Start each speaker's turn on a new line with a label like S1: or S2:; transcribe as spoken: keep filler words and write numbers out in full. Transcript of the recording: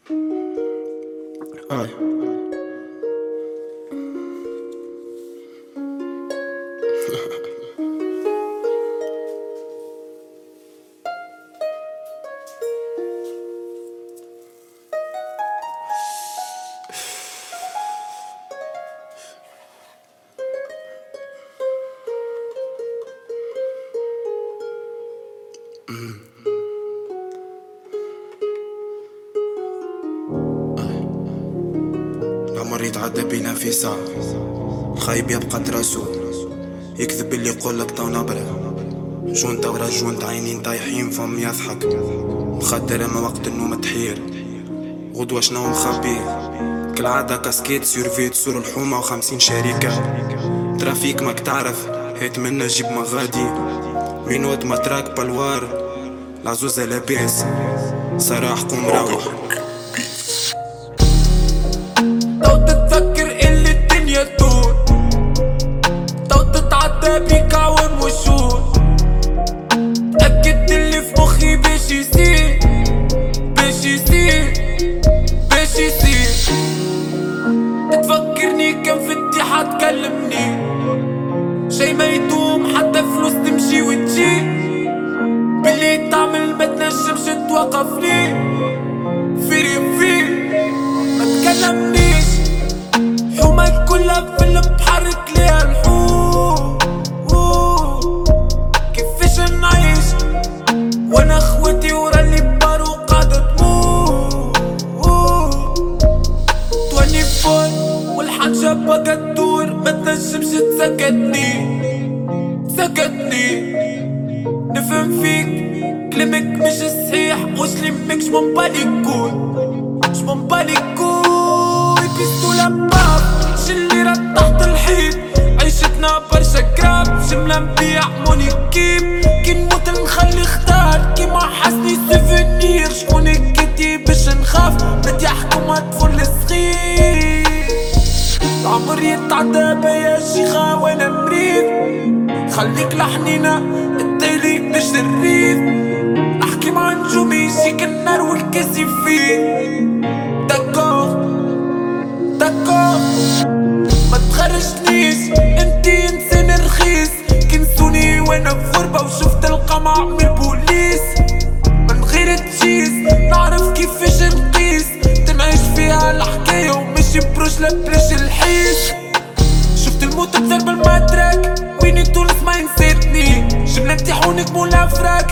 S1: هاي العمر يتعدى بينا في ساعة، الخايب يبقى تراسو، يكذب اللي يقولك تو نبرة، جونتا ورا جونتا عينين طايحين فم يضحك، مخدر اما وقت النوم تحير، غدوة شنو مخبي، كالعادة كاسكيت سيرفيت سور الحومة وخمسين شركة، ترافيك ماك تعرف هيت منا جيب مغادي، مينوت متراك بالوار، العزوزة لاباس، صراح قوم روح.
S2: تو تتفكر اللي الدنيا تدور، تو تتعدى بيك عوام وشهور، تأكد اللي في مخي باش يصير باش يصير باش يصير. تتفكرني كم فتيحة تكلمني، شي ما يدوم حتى فلوس تمشي وتجي، باللي تعمل ما تنجمش توقف لي فيري فير ما تكلمنيش. حومك كلها في البحر كليها الحوم، كيفاش نعيش وانا خواتي ورا اللي بارو قاعدة تموت. تواني فول والحاجة بقى تدور، ما تنجمش تسكتني سكتني. نفهم فيك كلامك مش صحيح، وش لي مكش من بالي يكون مش من بالي يكون. بيستولا باب شلي رد تحت الحيط، عيشتنا برشا كراب جملة نبيع موني كيب، كي نموت نخلي اختار كيما حسني سوفونير. شكون كيتي باش نخاف نتيحكم اطفال صغير، العمر يتعدى بيا شيخة وانا مريض. خليك لحنينة التالي باش الريف، نحكي مع نجومي يجيك النار والكاس يفيد. داكور داكور ما تخرجنيش انتي انسان رخيص، كنسوني وانا في غربة وشفت القمع من البوليس. من غير تجيز نعرف كيفاش نقيس، تنعيش فيها الحكاية وماشي بروش لبلاش الحيس. شفت الموت بضرب المدرك ويني تونس ما ينسيتني، جبنا امتحونك مول افراك